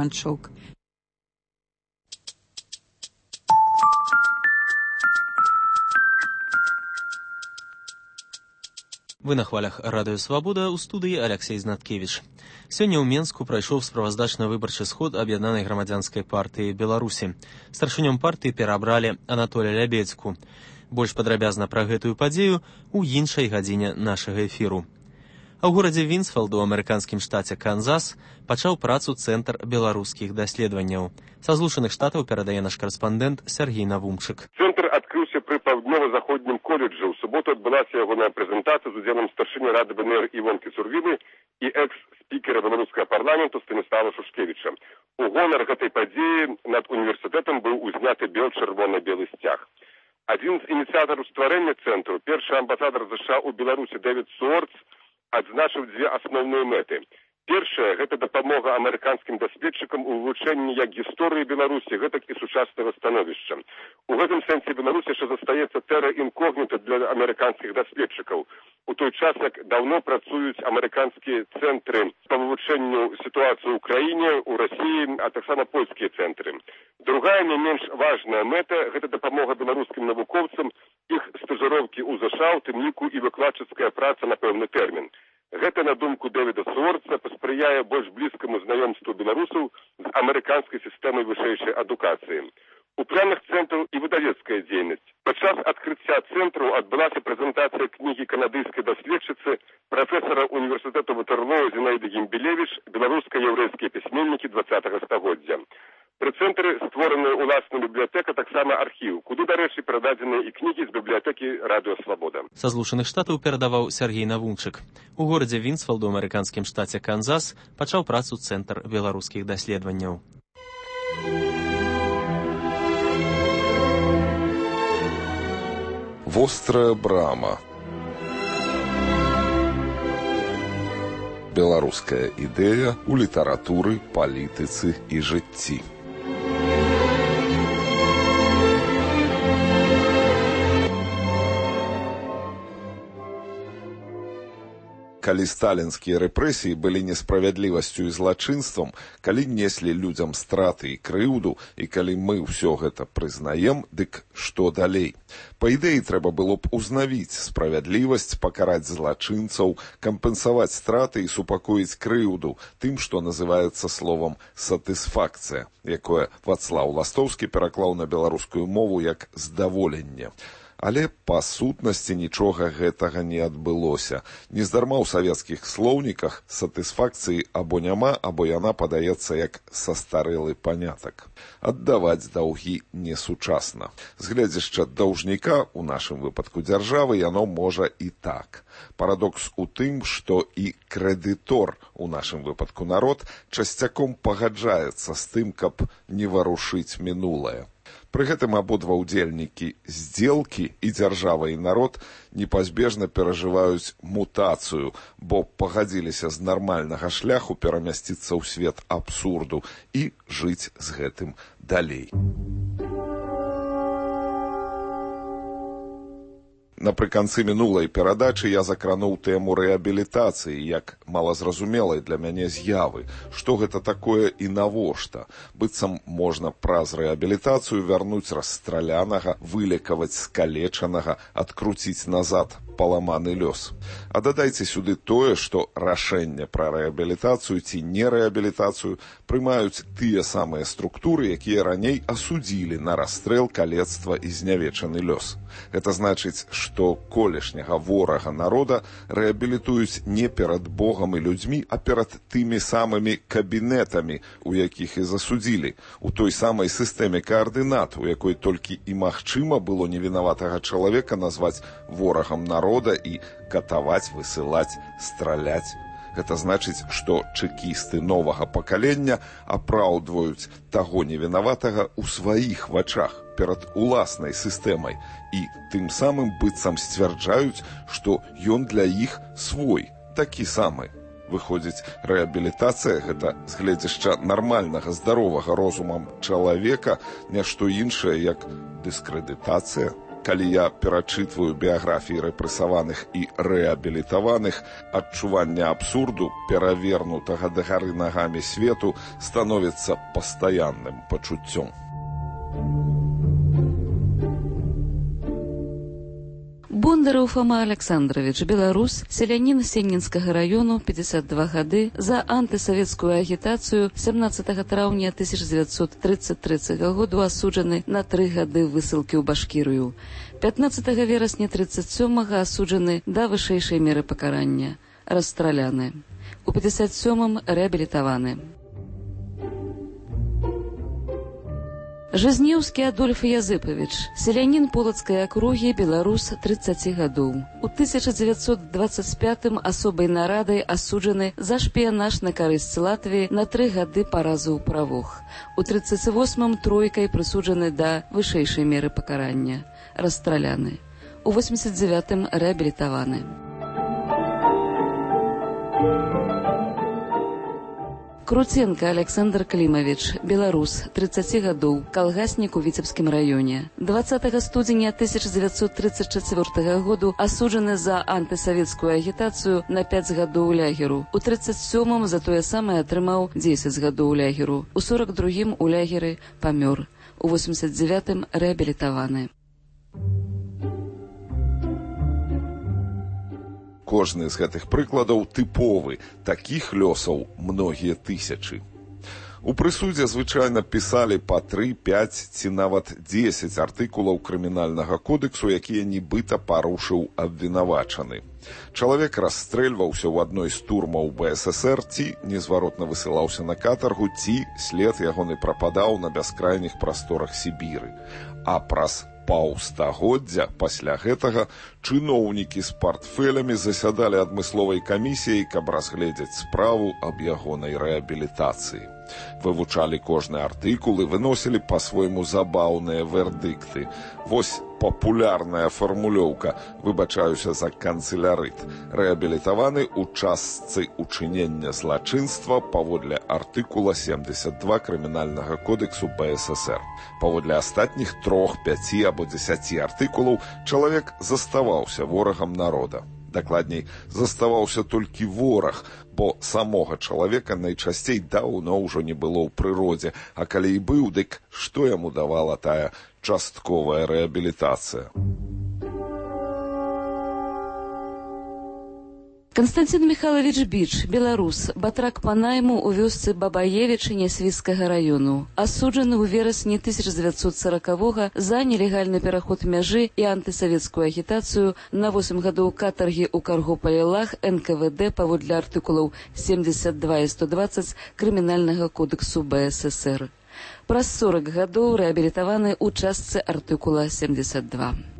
Стефанчук. Вы на хвалях Радыё Свабода, у студыі Алексей Знаткевич. Сёння ў Менску прайшоў справаздачна-выбарчы сход Аб'яднанай грамадзянскай партыі Беларусі. Старшынём партыі перабралі Анатолія Лябедзьку. Больш падрабязна пра гэтую падзею ў іншай гадзіне нашага эфіру. А ў горадзе Вінсфілду, у амерыканскім штаце Канзас, пачаў працу Цэнтр беларускіх даследаванняў. Са Злучаных Штатаў перадае наш карэспандэнт Сергей Навумчык. Цэнтр адкрыўся пры паўднёва-заходнім коледжы. У суботу адбылася ягоная прэзентацыя з удзелам старшыні Рады ВНР Івонкі Цурвілы і экс-спікера беларускага парламенту Станіслава Шушкевіча. У гонар гэтай падзеі над універсітэтам быў узняты бел-чырвона-белы сцяг. Адзін з ініцыятараў стварэння цэнтру, першы амбасадар США ў Беларусі Дэвід Суорц, адзначыў дзве асноўныя мэты. Першая – гэта дапамога амерыканскім даследчыкам у вывучэнні як гісторыі Беларусі, гэтак і сучаснага становішча. У гэтым сэнсе Беларусь яшчэ застаецца тэра інкогніта для амерыканскіх даследчыкаў. У той час, як даўно працуюць амерыканскія цэнтры па вывучэнню сітуацыі ў краіне, у Расіі, а таксама польскія цэнтры. Другая, не менш важная мэта – гэта дапамога беларускім навукоўцам, іх стажыроўкі ў ЗША, у тым ліку і выкладчыцкая праца на пэўны тэрмін. Гэта, на думку Дэвіда Суорца, паспрыяе больш блізкаму знаёмству беларусаў з амерыканскай сістэмай вышэйшай адукацыі. У планах цэнтру і выдавецкая дзейнасць. Падчас адкрыцця цэнтру адбылася прэзентацыя кнігі канадыйскай даследчыцы прафесара універсітэту Ватерлоо Зінаіды Гімбілевіч «Беларуска-яўрэйскія пісьменнікі 20-го стагоддзя». Пры цэнтры створаная ўласная бібліятэка, таксама архіў, куды, дарэчы, перададзеныя і кнігі з бібліятэкі Радыё Свабода. Са Злучаных Штатаў перадаваў Сергей Навумчык. У горадзе Вінсфілду, у амерыканскім штаце Канзас, пачаў працу Цэнтр беларускіх даследаванняў. Вострая брама. Беларуская ідэя ў літаратуры, палітыцы і жыцці. Калі сталінскія рэпрэсіі былі несправядлівасцю і злачынствам, калі неслі людзям страты і крыўду, і калі мы ўсё гэта прызнаем, дык што далей? Па ідэі, трэба было б узнавіць справядлівасць, пакараць злачынцаў, кампенсаваць страты і супакоіць крыўду тым, што называецца словам «сатысфакцыя», якое Вацлаў Ластоўскі пераклаў на беларускую мову як «здаволенне». Але па сутнасці нічога гэтага не адбылося. Нездарма ў савецкіх слоўніках сатысфакцыі або няма, або яна падаецца як састарэлы панятак. Аддаваць даўгі несучасна. З гледзяшча даўжніка, у нашым выпадку дзяржавы, яно можа і так. Парадокс у тым, што і крэдытор, у нашым выпадку народ, часцяком пагаджаецца з тым, каб не варушыць мінулае. Пры гэтым абодва ўдзельнікі здзелкі, і дзяржава, і народ, непазбежна перажываюць мутацыю, бо пагадзіліся з нармальнага шляху перамясціцца ў свет абсурду і жыць з гэтым далей. Напрыканцы мінулай перадачы я закрануў тэму рэабілітацыі як малазразумелай для мяне з'явы. Што гэта такое і навошта? Быццам можна праз рэабілітацыю вярнуць расстралянага, вылекаваць скалечанага, адкруціць назад паламаны лёс. А дадайце сюды тое, што рашэнне пра рэабілітацыю ці нерэабілітацыю прымаюць тыя самыя структуры, якія раней асудзілі на расстрэл, калецтва і знявечаны лёс. Гэта значыць, што колішняга ворага народа рэабілітуюць не перад Богам і людзьмі, а перад тымі самымі кабінетамі, у якіх і засудзілі, у той самай сістэме каардынат, у якой толькі і магчыма было невінаватага чалавека назваць ворагам народа і катаваць, высылаць, страляць. Гэта значыць, што чэкісты новага пакалення апраўдваюць таго невінаватага ў сваіх вачах перад уласнай сістэмай і тым самым быццам сцвярджаюць, што ён для іх свой, такі самы. Выходзіць, рэабілітацыя – гэта з гледзяшча нармальнага, здаровага розумам чалавека, нешто іншае, як дыскрэдытацыя. калі я перачытваю біяграфіі рэпрэсаваных і рэабілітаваных, адчуванне абсурду, перавернутага дагары нагамі свету становіцца пастаянным пачуццём. Бондараў Фома Александрович, беларус, селянін Сеннінскага раёну, 52 гады, за антысавецкую агітацыю 17 траўня 1933 году асуджаны на 3 гады высылкі ў Башкірыю. 15 верасня 37-га асуджаны да вышэйшай меры пакарання, расстраляны. У 57-м рэабілітаваны. Жизнеўскі Адольф Языпавіч, селянін Полацкай акругі, беларус, 30 гадоў. У 1925-м асобай нарадай асуджаны за шпіянаж на карысць Латвіі на 3 гады паразу ў правах. У 38-м тройкай прысуджаны да вышэйшай меры пакарання, расстраляны. У 89-м рэабілітаваны. Круценко Александр Климович, беларус, 30 гадоў, калгаснік у Віцебскім раёне. 20 студзеня 1934 году асуджаны за антысавецкую агітацыю на 5 гадоў лягеру. У 37-м за тое самае атрымаў 10 гадоў лягеру. У 42-м у лягеры памёр. У 89-м рэабілітаваны. Кожны з гэтых прыкладаў тыповы, такіх лёсаў многія тысячы. У прысудзе звычайна пісалі па 3, 5 ці нават 10 артыкулаў крымінальнага кодексу, якія нібыта парушыў абвінавачаны. Чалавек расстрэльваўся ў адной з турмаў БССР, ці незваротна высылаўся на катаргу, ці след ягоны прападаў на бяскрайніх прасторах Сібіры. А праз паўстагоддзя пасля гэтага чыноўнікі з партфелямі засядалі адмысловай камісіяй, каб разгледзець справу аб ягонай рэабілітацыі. Вывучалі кожны артыкул і выносілі па-свойму забаўныя вердыкты. Вось папулярная фармулёўка, выбачаюся за канцелярыт. Рэабілітаваны ў частцы учынення злачынства паводле артыкула 72 крымінальнага кодексу БССР. Паводле астатніх 3, 5 або 10 артыкулаў чалавек заставаўся ворагам народа. Дакладней, заставаўся толькі вораг, бо самога чалавека найчасцей даўно ўжо не было ў прыродзе, а калі і быў, дык што яму давала тая частковая рэабілітацыя? Константин Михайлович Біч, беларус, батрак па найму ў вёсцы Бабаевічы Нясвіцкага раёну. Асуджаны ў верасні 1940-го за нелегальны пераход мяжы і антысавецкую агітацыю на 8 гадоў катаргі ў Каргополі-Лах НКВД паводле артыкулаў 72 і 120 крымінальнага кодексу БССР. Праз 40 гадоў рэабілітаваны ў частцы артыкула 72.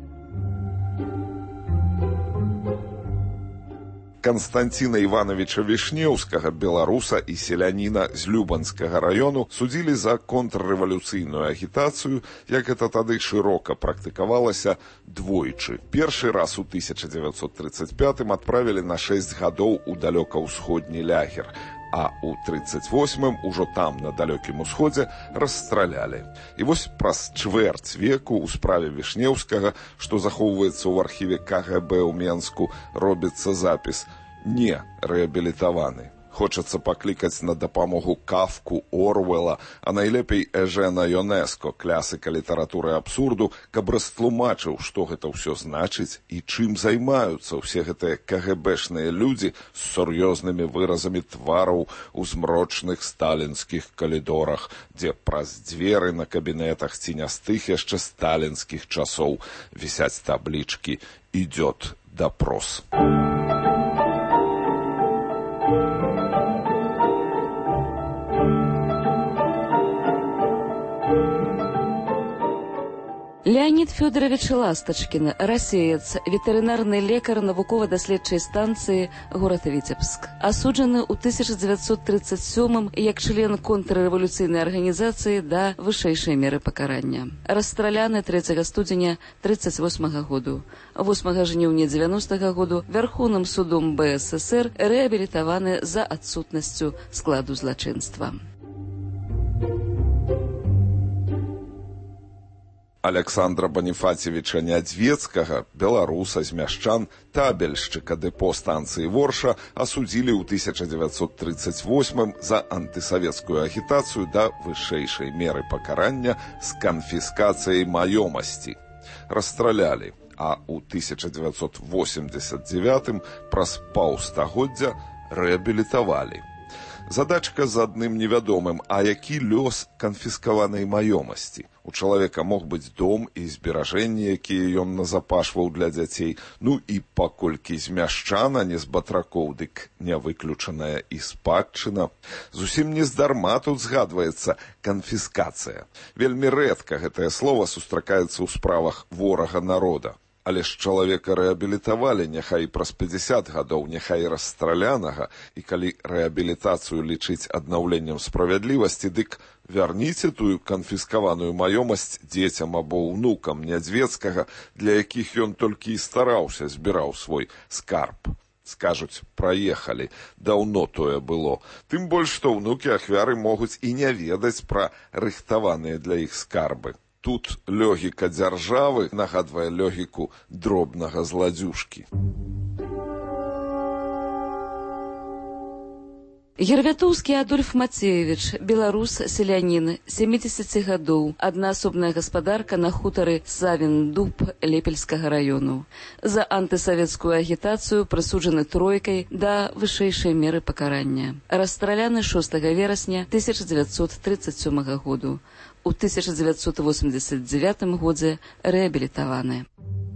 Константина Ивановича Вишневскага, беларуса і селяніна з Любанскага раёну, судзілі за контррэвалюцыйную агітацыю, як гэта тады шырока практыкавалася, двойчы. Першы раз у 1935-м адправілі на 6 гадоў у далёка-ўсходні лягер, а ў 38-м ужо там, на далёкім усходзе, расстралялі. І вось праз чвэрць веку ў справе Вішнеўскага, што захоўваецца ў архіве КГБ ў Менску, робіцца запіс «Не рэабілітаваны». Хочацца паклікаць на дапамогу Кафку, Орвела, а найлепей Эжена Йонеско, клясыка літаратуры абсурду, каб растлумачыў, што гэта ўсё значыць і чым займаюцца ўсе гэтыя КГБшныя людзі з сур'ёзнымі выразамі твараў у змрочных сталінскіх калідорах, дзе праз дзверы на кабінетах ці не з тых яшчэ сталінскіх часоў вісяць таблічкі «Ідёт допрос». Леонид Федорович Ласточкин, расеец, ветеринарный лекар навукова-даследчай станцыі город Віцебск. Асуджаны ў 1937-м як член контррэвалюцыйнай арганізацыі да вышэйшай меры пакарання. Расстраляны 3 студзеня 1938 году. 8 жніўня 90-го году Верховным судом БССР рэабілітаваны за адсутнасцю складу злачынства. Александра Баніфацевіча Нядзвецкага, беларуса з Мяшчан, табельшчыка дэпо станцыі Ворша, асудзілі ў 1938 за антысавецкую агітацыю да вышэйшай меры пакарання з канфіскацыяй маёмасці. Расстралялі, а ў 1989 праз паўстагоддзя рэабілітавалі. Задачка з адным невядомым, а які лёс канфіскаванай маёмасці? У чалавека мог быць дом і зберажэнні, якія ён назапашваў для дзяцей, ну і паколькі з мяшчан, а не з батракоў, дык не выключаная і спадчына. Зусім нездарма тут згадваецца канфіскацыя. Вельмі рэдка гэтае слова сустракаецца ў справах ворага народа. Але ж чалавека рэабілітавалі, няхай праз 50 гадоў, няхай расстралянага, і калі рэабілітацыю лічыць аднаўленнем справядлівасці, дык вярніце тую канфіскаваную маёмасць дзецям або ўнукам Нядзвецкага, для якіх ён толькі і стараўся, збіраў свой скарб. Скажуць, праехалі, даўно тое было. Тым больш, што ўнукі ахвяры могуць і не ведаць пра рыхтаваныя для іх скарбы. Тут логіка дзяржавы нагадвае логіку дробнага зладзюжкі. Гервятоўскі Адольф Мацеевіч, беларус, селянін, 70 гадоў, аднаасобная гаспадарка на хутары Савін-Дуб Лепельскага раёну. За антысавецкую агітацыю прысуджаны тройкай да вышэйшай меры пакарання. Расстраляны 6 верасня 1937 году. У 1989 годзе рэабілітаваны.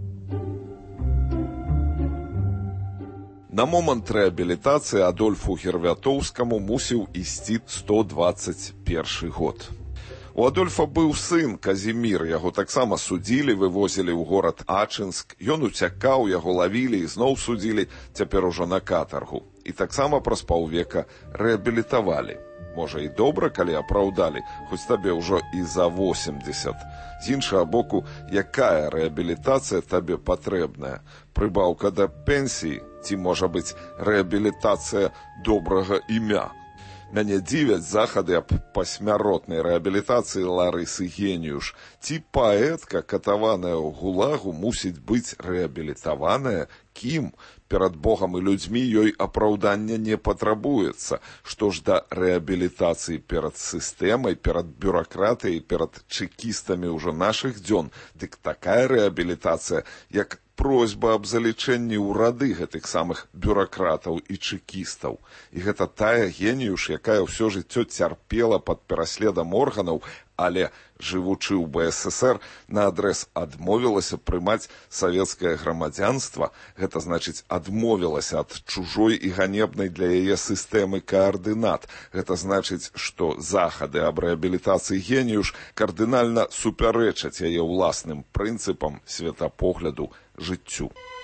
На момант рэабілітацыі Адольфу Гервятоўскаму мусіў ісці 121 год. У Адольфа быў сын Казімір, яго таксама судзілі, вывозілі ў горад Ачынск, ён уцякаў, яго лавілі і зноў судзілі, цяпер ужо на катаргу. І таксама праз паўвека рэабілітавалі. Можа і добра, калі апраўдалі, хоць табе ўжо і за 80. З іншага боку, якая рэабілітацыя табе патрэбная? Прыбаўка да пенсіі ці, можа быць, рэабілітацыя добрага імя? Мяне дзівяць захады аб пасмяротнай рэабілітацыі Ларысы Геніюш. Ці паэтка, катаваная ў гулагу, мусіць быць рэабілітаваная? Кім? Перад Богам і людзьмі ёй апраўдання не патрабуецца. Што ж да рэабілітацыі перад сістэмай, перад бюракратыяй, перад чэкістамі ўжо нашых дзён, дык такая рэабілітацыя, як просьба аб залічэнні ў рады гэтых самых бюракратаў і чэкістаў. І гэта тая Геніюш, якая ўсё жыццё цярпела пад пераследам органаў, але, жывучы ў БССР, наадрэз адмовілася прымаць савецкае грамадзянства, гэта значыць адмовілася ад чужой і ганебнай для яе сістэмы каардынат. Гэта значыць, што захады аб рэабілітацыі Геніюш кардынальна супярэчаць яе ўласным прынцыпам, светапогляду, жыццю.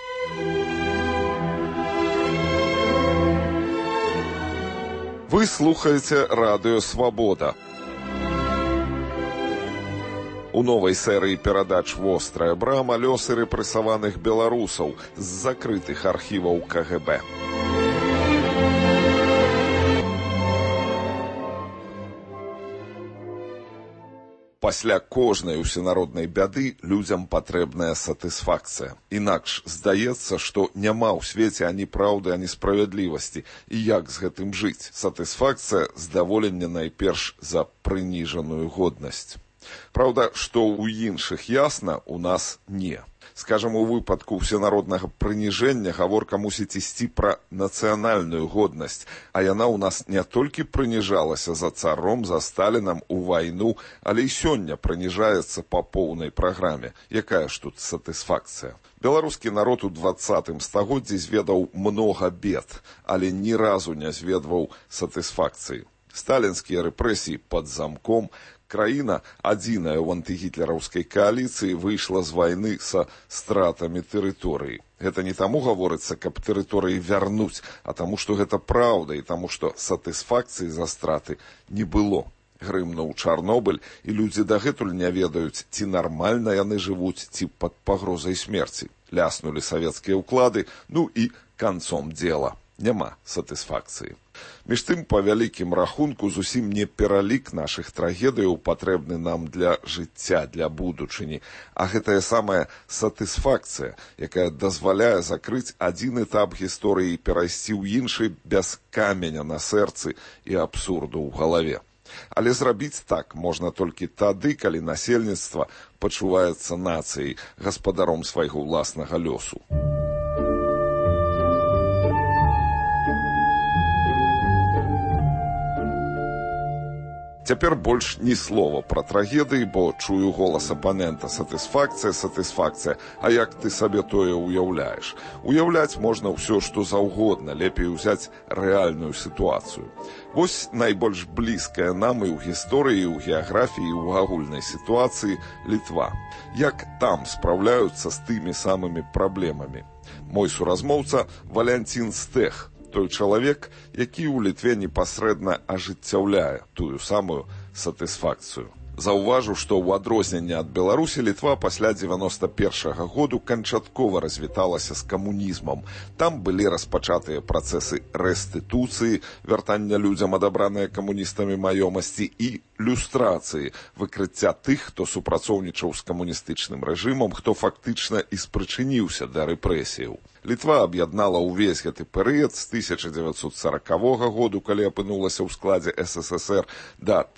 Вы слухаеце Радыё Свабода. У новай серыі перадач «Вострая брама» лёсы рэпрэсаваных беларусаў з закрытых архіваў КГБ. Пасля кожнай усенароднай бяды людзям патрэбная сатысфакцыя. Інакш здаецца, што няма ў свеце ані праўды, ані справядлівасці. І як з гэтым жыць? Сатысфакцыя – здаволенне найперш за прыніжаную годнасць. Праўда, што ў іншых ясна, у нас не. Скажам, у выпадку ўсенароднага прыніжэння гаворка мусіць ісці пра нацыянальную годнасць, а яна ў нас не толькі прыніжалася за царом, за Сталінам у вайну, але і сёння прыніжаецца па поўнай праграме. Якая ж тут сатысфакцыя? Беларускі народ у 20 стагоддзі зведаў многа бед, але ні разу не зведваў сатысфакцыі. Сталінскія рэпрэсіі пад замком, краіна, адзіная ў антыгітлераўскай кааліцыі, выйшла з вайны са стратамі тэрыторыі. Гэта не таму гаворыцца, каб тэрыторыі вярнуць, а таму, што гэта праўда, і таму, што сатысфакцыі за страты не было. Грымнуў Чарнобыль, і людзі дагэтуль не ведаюць, ці нармальна яны жывуць, ці пад пагрозай смерці. Ляснулі савецкія ўклады, ну і канцом дзела. Няма сатысфакцыі. Між тым, па вялікім рахунку, зусім не пералік нашых трагедыяў патрэбны нам для жыцця, для будучыні, а гэтая самая сатысфакцыя, якая дазваляе закрыць адзін этап гісторыі і перайсці ў іншы без каменя на сэрцы і абсурду ў галаве. Але зрабіць так можна толькі тады, калі насельніцтва пачуваецца нацыяй, гаспадаром свайго ўласнага лёсу. Цяпер больш ні слова пра трагедыі, бо чую голас апанента. Сатысфакцыя, сатысфакцыя. А як ты сабе тое ўяўляеш? Уяўляць можна ўсё, што заўгодна, лепей узяць рэальную сітуацыю. Вось найбольш блізкая нам і ў гісторыі, і ў геаграфіі, і ў агульнай сітуацыі Літва. Як там спраўляюцца з тымі самымі праблемамі? Мой суразмоўца Валянцін Стэх, той чалавек, які ў Літве непасрэдна ажыццяўляе тую самую сатысфакцыю. Заўважу, што ў адрозненне ад Беларусі Літва пасля 91-го году канчаткова развіталася з камунізмам. Там былі распачатыя працэсы рэстытуцыі, вяртання людзям адабраныя камуністамі маёмасці і люстрацыі, выкрыцця тых, хто супрацоўнічаў з камуністычным рэжымам, хто фактычна і спрычыніўся да рэпрэсіяў. Літва аб'яднала ўвесь гэты перыяд з 1940 году, калі апынулася ў складзе СССР, да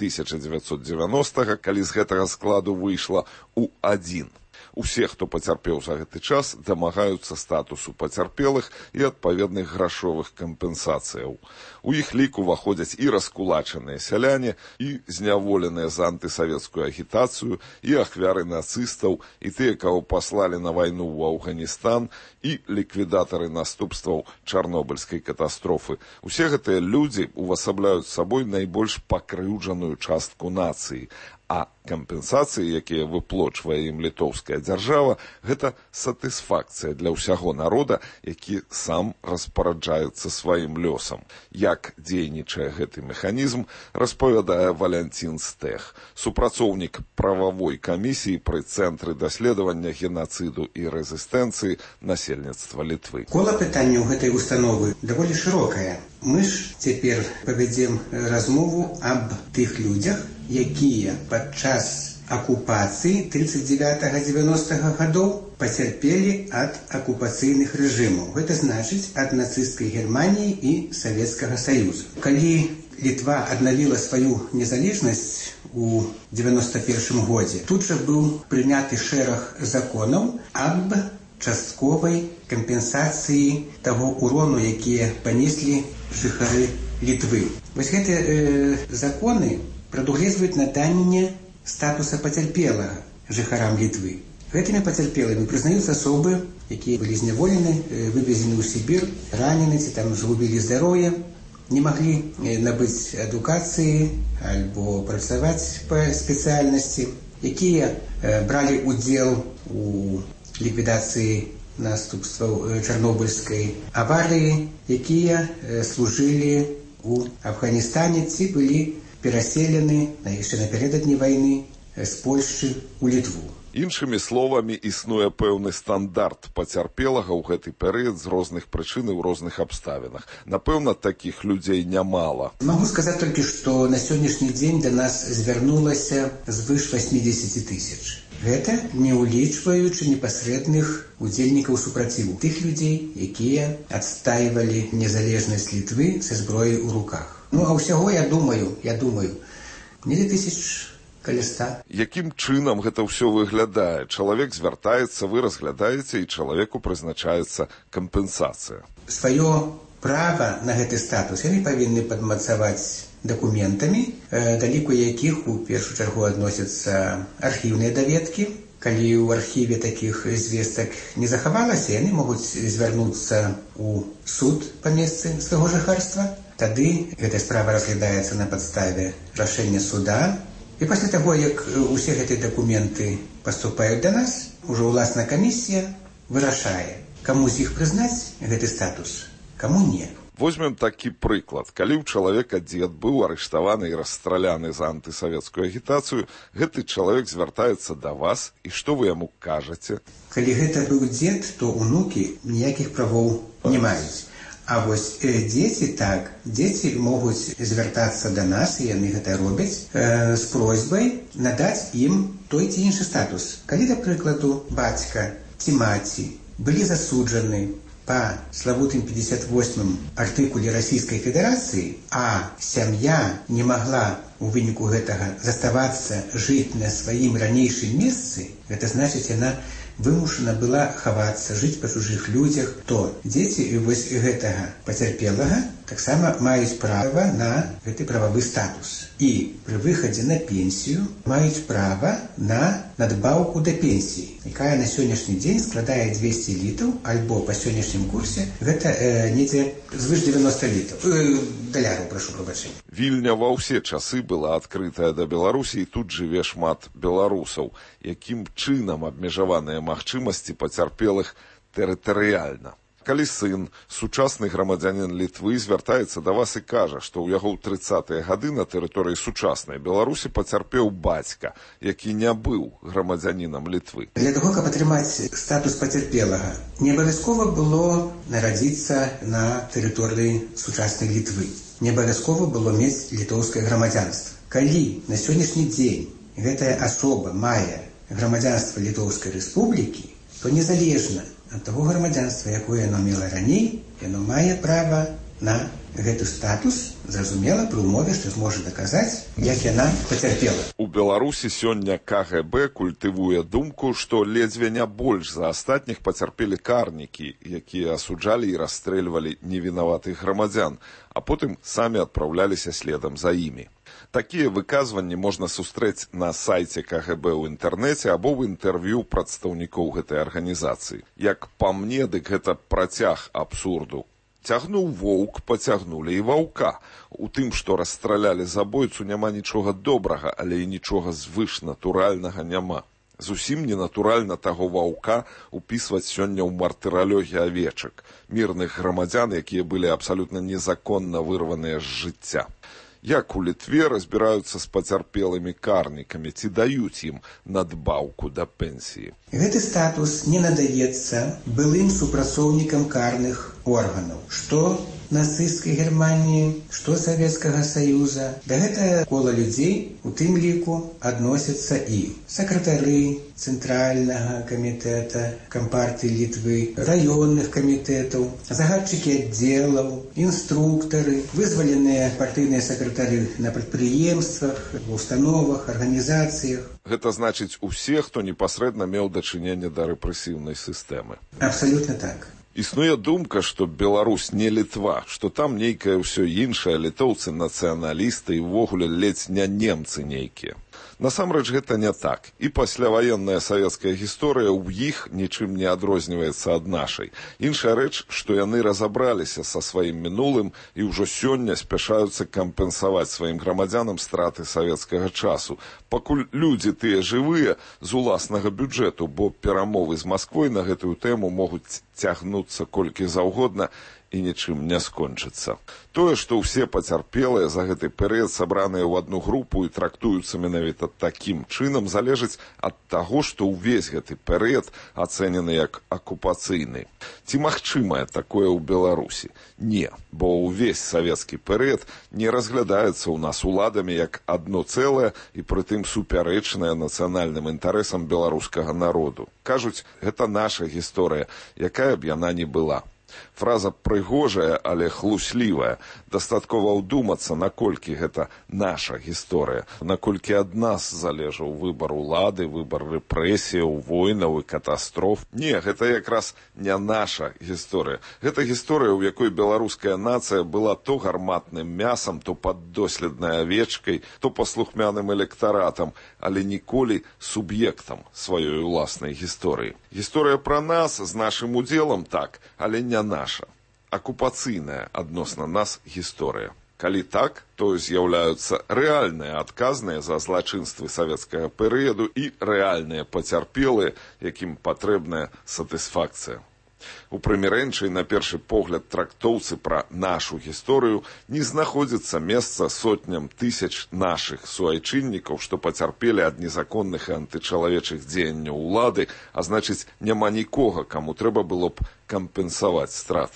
1990-го, калі з гэтага складу выйшла ў адзін. Усе, хто пацярпеў за гэты час, дамагаюцца статусу пацярпелых і адпаведных грашовых кампенсацыяў. У іх лік уваходзяць і раскулачаныя сяляне, і зняволеныя за антысавецкую агітацыю, і ахвяры нацыстаў, і тыя, каго паслалі на вайну ў Афганістан, і ліквідатары наступстваў Чарнобыльскай катастрофы. Усе гэтыя людзі увасабляюць сабой найбольш пакрыўджаную частку нацыі, а кампенсацыі, якія выплочвае ім літоўская дзяржава, гэта сатысфакцыя для ўсяго народа, які сам распараджаецца сваім лёсам. Як дзейнічае гэты механізм, распавядае Валянцін Стэх, супрацоўнік прававой камісіі пры Цэнтры даследавання генацыду і рэзістэнцыі насельніцтва Літвы. Кола пытанняў гэтай установы даволі шырокае. Мы ж цяпер павядзем размову аб тых людзях, якія падчас акупацыі 39-90-х гадоў пацярпелі ад акупацыйных рэжымаў. Гэта значыць ад нацысцкай Германіі і Савецкага Саюза. Калі Літва аднавіла сваю незалежнасць у 91 годзе, тут жа быў прыняты шэраг законаў аб частковай кампенсацыі таго урону, якія панеслі жыхары Літвы. Вось гэтыя законы прадугледжваюць наданне статуса пацярпелага жыхарам Літвы. Гэтымі пацярпелымі прызнаюцца асобы, якія былі зняволены, вывезены ў Сібір, ранены ці там згубілі здароўе, не маглі набыць адукацыі альбо працаваць па спецыяльнасці, якія бралі ўдзел у ліквідацыі наступстваў Чарнобыльскай аварыі, якія служылі у Афганістане ці былі пераселены яшчэ напярэдадні вайны з Польшчы ў Літву. Іншымі словамі, існуе пэўны стандарт пацярпелага ў гэты перыяд з розных прычын і ў розных абставінах. Напэўна, такіх людзей нямала. Магу сказаць толькі, што на сённяшні дзень да нас звярнулася звыш 80 тысяч. Гэта не ўлічваючы непасрэдных удзельнікаў супраціву, тых людзей, якія адстаивалі незалежнасць Літвы са зброяй у руках. Ну, а ўсяго, я думаю, не 2000 каля 100. Якім чынам гэта ўсё выглядае? Чалавек звяртаецца, вы разглядаеце, і чалавеку прызначаецца кампенсацыя. Сваё права на гэты статус яны павінны падмацаваць дакументамі, да ліку якіх у першую чаргу адносяцца архіўныя даведкі. Калі ў архіве такіх звестак не захавалася, яны могуць звярнуцца ў суд па месцы свайго жыхарства. Тады гэтая справа разглядаецца на падставе рашэння суда. І пасля таго, як усе гэтыя дакументы паступаюць да нас, ужо ўласна камісія вырашае, каму з іх прызнаць гэты статус, каму не. Возьмем такі прыклад. Калі ў чалавека дзед быў арыштаваны і расстраляны за антысавецкую агітацыю, гэты чалавек звяртаецца да вас, і што вы яму кажаце? Калі гэта быў дзед, то ўнукі ніякіх правоў не маюць. А вось дзеці так, дзеці могуць звяртацца да нас, і яны гэта робяць, з просьбай надаць ім той ці іншы статус. Калі, да прыкладу, бацька ці маці былі засуджаны па славутым 58-м артыкуле Расійскай Федэрацыі, а сям'я не магла у выніку гэтага заставацца жыць на сваім ранейшым месцы, гэта значыць, яна вымушана была хавацца, жыць па чужых людзях, то дзеці вось гэтага пацярпелага таксама маюць права на гэты прававы статус. І пры выхадзе на пенсію маюць права на надбаўку да пенсіі, якая на сённяшні дзень складае 200 літаў, альбо па сённяшнім курсе гэта недзе звыш 90 літаў. Даляраў, прашу прабачэння. Вільня ва ўсе часы была адкрытая да Беларусі, і тут жыве шмат беларусаў. Якім чынам абмежаваныя магчымасці пацярпелых тэрытарыяльна? Калі сын, сучасны грамадзянін Літвы, звяртаецца да вас і кажа, што ў яго ў 30-е гады на тэрыторыі сучаснай Беларусі пацярпеў бацька, які не быў грамадзянінам Літвы. Для таго, каб атрымаць статус пацярпелага, не абавязкова было нарадзіцца на тэрыторыі сучаснай Літвы. Не абавязкова было мець літоўскае грамадзянства. Калі на сённяшні дзень гэтая асоба мае грамадзянства Літоўскай рэспублікі, то незалежна ад таго грамадзянства, якое яно мела раней, яно мае права на гэты статус, зразумела, пры умове, што зможа даказаць, як яна пацярпела. У Беларусі сёння КГБ культывуе думку, што ледзьве не больш за астатніх пацярпелі карнікі, якія асуджалі і расстрэльвалі невінаватых грамадзян, а потым самі адпраўляліся следам за імі. Такія выказванні можна сустрэць на сайце КГБ ў інтэрнэце або ў інтэрв'ю прадстаўнікоў гэтай арганізацыі. Як па мне, дык гэта працяг абсурду. Цягнуў воўк, пацягнулі і ваўка. У тым, што расстралялі забойцу, няма нічога добрага, але і нічога звышнатуральнага няма. Зусім ненатуральна таго ваўка упісваць сёння ў мартыралёгі авечак, мірных грамадзян, якія былі абсалютна незаконна вырваныя з жыцця. Як у Літве разбіраюцца з пацярпелымі карнікамі, ці даюць ім надбаўку да пенсіі? Гэты статус не надаецца былым супрацоўнікам карных органаў, што нацысцкай Германіі, што Савецкага Саюза. Да гэтага кола людзей у тым ліку адносяцца і сакратары Цэнтральнага камітэта Кампартыі Літвы, раённых камітэтаў, загадчыкі аддзелаў, інструктары, вызваленыя партыйныя сакратары на прадпрыемствах, установах, арганізацыях. Гэта значыць усе, хто непасрэдна меў дачыненне да рэпрэсіўнай сістэмы. Абсалютна так. Існуе думка, што Беларусь не Літва, што там нейкае ўсё іншае, літоўцы нацыяналісты і ўвогуле ледзь не немцы нейкія. Насамрэч гэта не так. І пасляваенная савецкая гісторыя ў іх нічым не адрозніваецца ад нашай. Іншая рэч, што яны разабраліся са сваім мінулым і ўжо сёння спяшаюцца кампенсаваць сваім грамадзянам страты савецкага часу, пакуль людзі тыя жывыя з уласнага бюджэту, бо перамовы з Масквой на гэтую тэму могуць цягнуцца колькі заўгодна і нічым не скончыцца. Тое, што ўсе пацярпелыя за гэты перыяд сабраныя ў адну групу і трактуюцца менавіта такім чынам, залежыць ад таго, што ўвесь гэты перыяд ацэнены як акупацыйны. Ці магчымае такое ў Беларусі? Не, бо ўвесь савецкі перыяд не разглядаецца ў нас уладамі як адно цэлае і прытым супярэчнае нацыянальным інтарэсам беларускага народу. Кажуць, гэта наша гісторыя, якая б яна ні была. Фраза прыгожая, але хлуслівая. Дастаткова ўдумацца, наколькі гэта наша гісторыя, наколькі ад нас залежаў выбар улады, выбар рэпрэсіяў, войнаў і катастроф. Не, гэта якраз не наша гісторыя. Гэта гісторыя, у якой беларуская нацыя была то гарматным мясам, то паддоследнай авечкай, то паслухмяным электаратам, але ніколі суб'ектам сваёй уласнай гісторыі. Гісторыя пра нас з нашым удзелам так, але не наша. Акупацыйная адносна нас гісторыя. Калі так, то з'яўляюцца рэальныя адказныя за злачынствы савецкага перыяду і рэальныя пацярпелыя, якім патрэбная сатысфакцыя. У прымірэнчай, на першы погляд, трактоўцы пра нашу гісторыю не знаходзіцца месца сотням тысяч нашых суайчыннікаў, што пацярпелі ад незаконных і антычалавечых дзеянняў улады, а значыць, няма нікога, каму трэба было б кампенсаваць страты.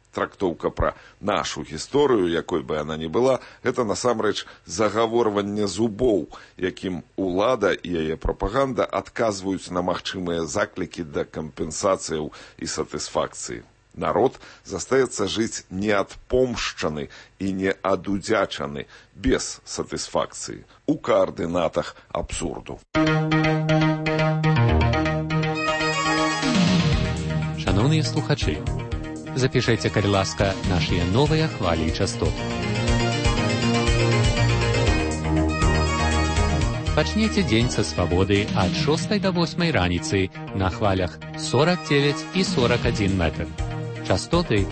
Трактоўка пра нашу гісторыю, якой бы яна ні была, гэта насамрэч загаворванне зубоў, якім улада і яе прапаганда адказваюць на магчымыя заклікі да кампенсацыяў і сатысфакцыі. Народ застаецца жыць неадпомшчаны і неадудзячаны, без сатысфакцыі, у каардынатах абсурду. Шановні слухачі, запишите, калі ласка, наші новыя хвалі і частоты. Пачнеце дзень са свабоды ад 6 до 8 раніцы на хвалях 49 і 41 метр. Частоты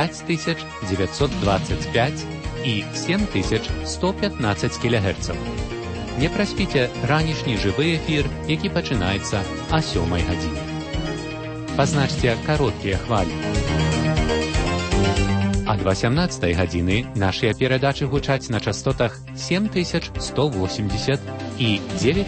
5925 і 7115 кГц. Не праспіце ранішні жывы эфір, які пачынаецца о 7 гадзіне. Пазначце кароткія хвалі. Ад 18 гадзіны нашыя перадачы гучаць на частотах 7180 і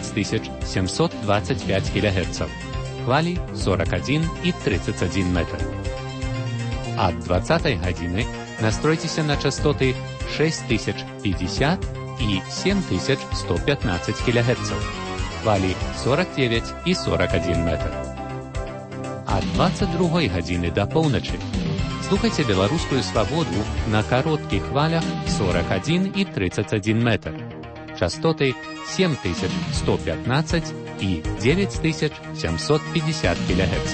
9725 кГц. Хвалі 41 і 31 метр. Ад 20 гадзіны настройцеся на частоты 6050 і 7115 кГц. Хвалі 49 і 41 метр. Ад 22 гадзіны да поўначы слухайце беларускую свабоду на кароткіх хвалях 41 і 31 метр. Частоты 7115 і 9750 кГц.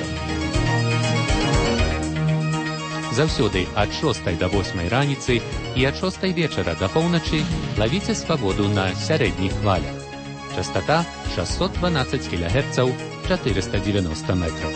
Заўсёды ад 6 до 8 раніцы і ад 6 вечара да поўначы лавіце свабоду на сярэдніх хвалях. Частота 612 кГц, 490 метров.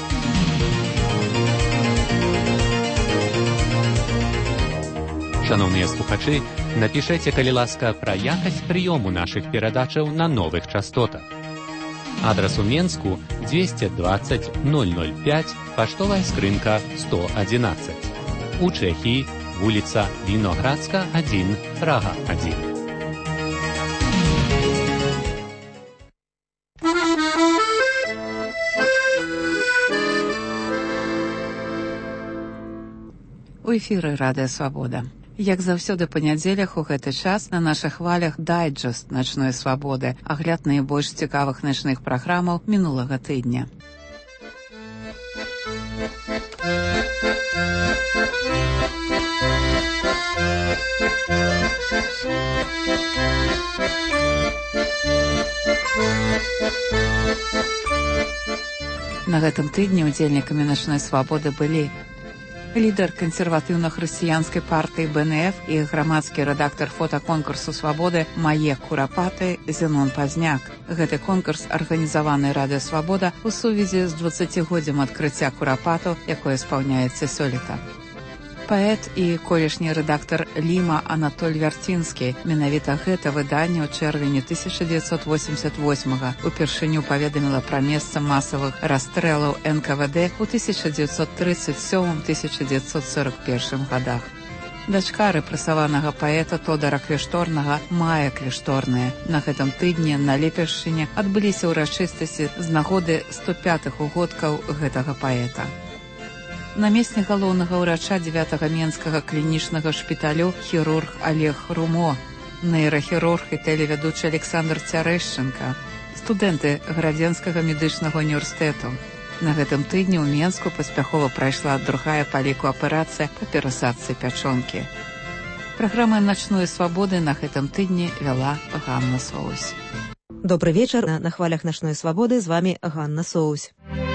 Шановныя слухачы, напішэце, калі ласка, пра якасць прыёму нашых перадачаў на новых частотах. Адрас у Менску 220 005, паштовая скрынка 111. У Чэхіі вуліца Віноградска 1, Прага 1. У эфіры Радыё Свабода. Як заўсёды па нядзелях у гэты час на нашых хвалях дайджэст начной свабоды, агляд найбольш цікавых начных праграмаў мінулага тыдня. На гэтым тыдні удзельнікамі начной свабоды былі лідар кансерватыўна-хрысціянскай партыі БНФ і грамадскі рэдактар фотаконкурсу «Свабоды» Мае Курапаты Зенон Пазняк. Гэты конкурс арганізаваны Радыё Свабода ў сувязі з 20-годдзям адкрыцця Курапату, якое спаўняецца сёлета. Паэт і колішні рэдактар Ліма Анатоль Вярцінскі. Менавіта гэта выданне ў чэрвені 1988-га упершыню паведаміла пра месца масавых расстрэлаў НКВД ў 1937-1941 гадах. Дачка рэпрэсаванага паэта Тодара Кляшторнага Мая Кляшторная. На гэтым тыдні на Лепешчыне адбыліся ўрачыстасці з нагоды 105-х угодкаў гэтага паэта. Намеснік галоўнага ўрача 9-го Менскага клінічнага шпіталю хірург Олег Румо, нейрахірург і тэлевядучы Александр Цярэшченка, студэнты Градзенскага медычнага універсітэту. На гэтым тыдні ў Менску паспяхова прайшла другая па ліку аперацыя па перасадцы пячонкі. Праграма «Начной свабоды» на гэтым тыдні вяла Ганна Соусь. Добрый вечер. На хвалях «Начной свабоды» з вами Ганна Соусь.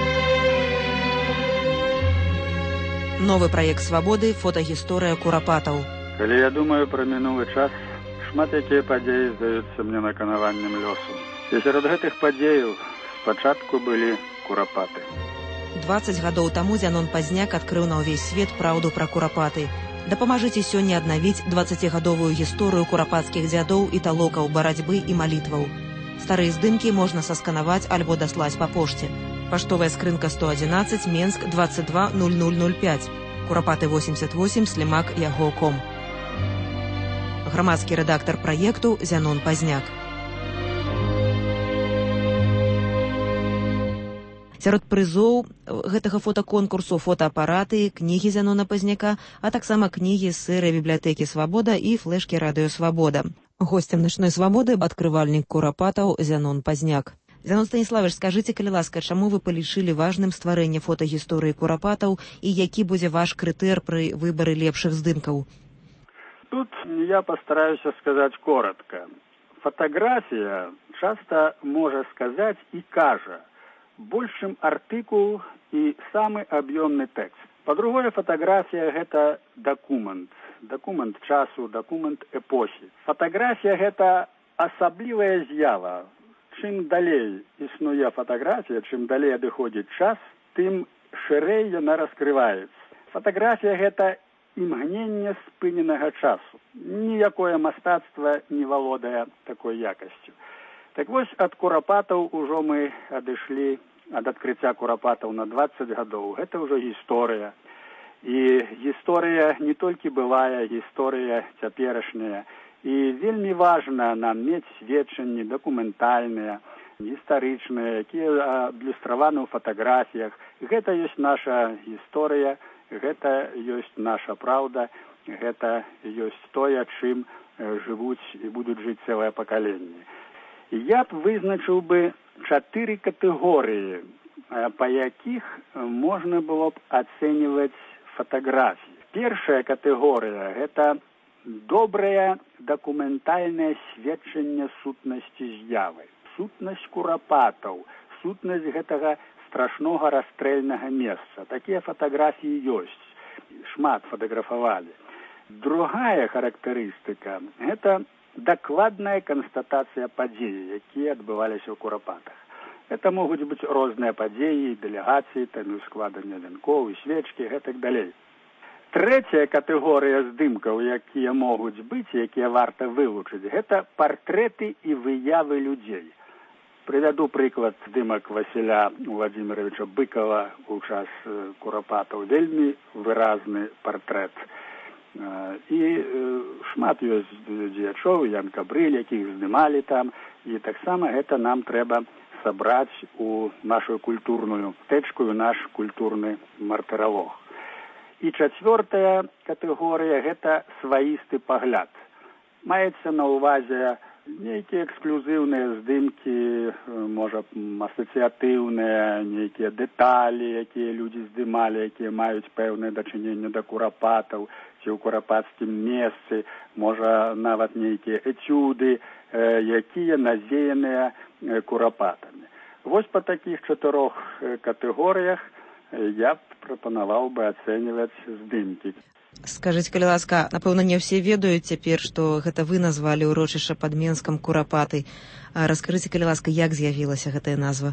Новы праект «Свабоды» – фотагісторыя Курапатаў. Калі я думаю пра мінулы час, шмат якія падзеі здаюцца мне наканаваннем лёсу. І сярод гэтых падзеяў спачатку былі Курапаты. 20 гадоў таму Зянон Пазняк адкрыў на ўвесь свет праўду пра Курапаты. Дапамажыце сёння аднавіць 20-гадовую гісторыю курапацкіх дзядоў і талокаў барацьбы і малітваў. Старыя здымкі можна сасканаваць альбо даслаць па пошце. Паштовая скрынка 111, Менск 220005, Курапаты 88, Слімак Яго.ком. Грамадскі рэдактар праекту Зянон Пазняк. Сярод прызоў гэтага фотаконкурсу фотоапараты, кнігі Зянона Пазняка, а таксама кнігі з сырай бібліятэкі «Свабода» і флешкі радыё «Свабода». Гостем «Начной свабоды» адкрывальнік курапатаў Зянон Пазняк. Зянон Станіславович, скажыце, калі ласка, чаму вы палічылі важным стварэнне фотагісторыі курапатаў і які будзе ваш крытэр пры выбары лепшых здымкаў? Тут я постараюся сказаць коротко. Фотография часто может сказать и кажа большим артикул и самый объемный текст. По-другое, фотография – это документ. Документ часу, документ эпохи. Фотография – это особливая з'ява. Чим далей існує фотографія, чим далей доходить час, тим ширей вона розкривається. Фотографія – это імгнення спыненага часу. Ніякое мастацтва не валодае такой якасцю. Так вось, ад курапатаў ужо мы адышлі, ад адкрыцця курапатаў на 20 гадоў. Гэта ўжо гісторыя. І гісторыя не толькі былая, гісторыя цяперашняя. І вельмі важна нам мець сведчанні дакументальныя, гістарычныя, якія адлюстраваны ў фатаграфіях. Гэта ёсць наша гісторыя, гэта ёсць наша праўда, гэта ёсць тое, чым жывуць і будуць жыць цэлае пакаленне. Я б вызначыў бы 4 катэгорыі, па якіх можна было б ацэньваць фатаграфіі. Першая катэгорыя – гэта добрае дакументальнае сведчанне сутнасці з'явы. Сутнасць курапатаў, сутнасць гэтага страшнога расстрэльнага месца. Такія фатаграфіі ёсць. Шмат фатаграфавалі. Другая характарыстыка – гэта дакладная канстатацыя падзей, якія адбываліся ў курапатах. Это могуць быць розныя падзеі, дэлегацыі, там складання вянкоў і свечкі, гэтак далей. Трэцяя катэгорыя здымкаў, якія могуць быць, якія варта вылучыць, гэта партрэты і выявы людзей. Прывяду прыклад здымак Васіля Владзіміровича Быкова ў час курапатаў. Вельмі выразны партрэт. І шмат ёсць дзеячоў, Ян Кабрыль, якіх здымалі там, і таксама гэта нам трэба сабраць у нашу культурную тэчку, наш культурны мартыралог. І чацвёртая катэгорыя – гэта сваісты пагляд. Маецца на ўвазе нейкія эксклюзіўныя здымкі, можа, асацыятыўныя, нейкія дэталі, якія людзі здымалі, якія маюць пэўнае дачыненне да курапатаў, ці ў курапацкім месцы, можа, нават нейкія эцюды, якія навеяныя курапатамі. Вось па такіх 4 катэгорыях я б прапанаваў бы ацэньваць здымкі. Скажыце, калі ласка, напэўна, не ўсе ведаюць цяпер, што гэта вы назвалі ўрочышча пад Менскам курапаты. Раскажыце, калі ласка, як з'явілася гэтая назва?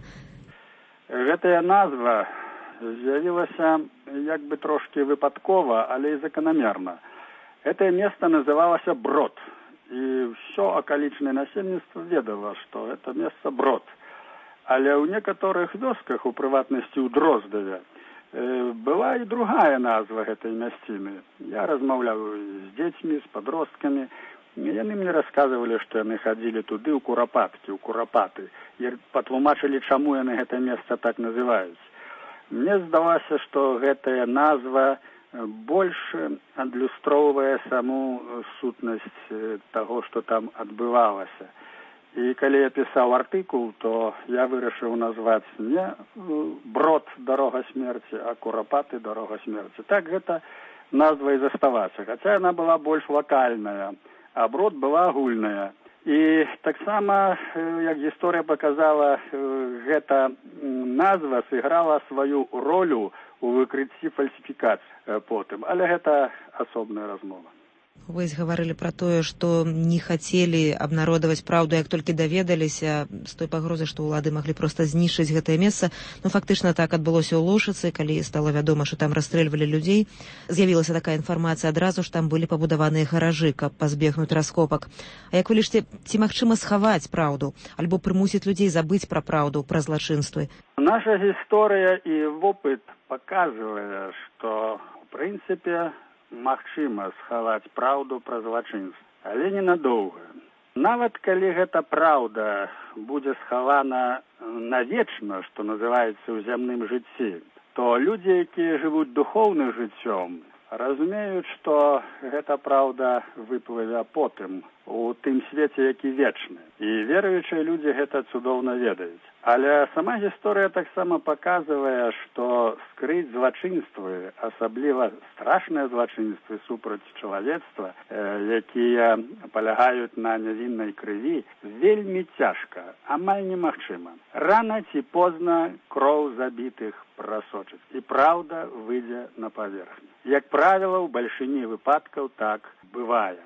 Гэтая назва з'явілася як бы трошки выпадкова, але і заканамерна. Гэтае место называлася Брод. І ўсё акалічнае насельніцтва ведала, што гэта месца Брод. Але ў некаторых вёсках, у прыватнасці ў Дроздаве, была і другая назва гэтай мясціны. Я размаўляў з дзецьмі, з падросткамі. Яны мне расказвалі, што яны хадзілі туды ў курапаткі, ў курапаты. І патлумачылі, чаму яны гэта месца так называюць. Мне здалася, што гэтая назва больш адлюстроўвае саму сутнасць таго, што там адбывалася. І калі я пісаў артыкул, то я вырашыў назваць не Брод дарога смерці, а курапаты дарога смерці. Так гэта назва і заставацца, хаця яна была больш лакальная, а Брод была агульная. І таксама, як гісторыя паказала, гэта назва сыграла сваю ролю у выкрыцці фальсіфікацый потым, але гэта асобная размова. Вы гаварылі пра тое, што не хацелі абнародаваць праўду, як толькі даведаліся, з той пагрозы, што ўлады маглі проста знішчыць гэтае месца. Ну, фактычна так адбылося ў Лошыцы, калі стала вядома, што там расстрэльвалі людзей. З'явілася такая інфармацыя адразу ж, там былі пабудаваныя гаражы, каб пазбегнуць раскопак. А як вы лічыце, ці магчыма схаваць праўду, альбо прымусіць людзей забыць пра праўду, пра злачынствы? Наша гісторыя і вопыт паказвае, што, у прынцыпе, магчыма схаваць праўду пра злачынства, але ненадоўга. Нават калі гэта праўда будзе схавана навечно, што называецца ў зямным жыцці, то людзі, якія жывуць духоўным жыццём, разумеюць, што гэта праўда выплыве потым у тым свеце, які вечны. І веруючыя людзі гэта цудоўна ведаюць. Але сама гісторыя таксама паказвае, што скрыць злачынствы, асабліва страшныя злачынствы супраць чалавецтва, якія палягаюць на нявіннай крыві, вельмі цяжка, амаль немагчыма. Рана ці позна кроў забітых прасочыць, і праўда выйдзе на паверхню. Як правіла, у бальшыні выпадкаў так бывае.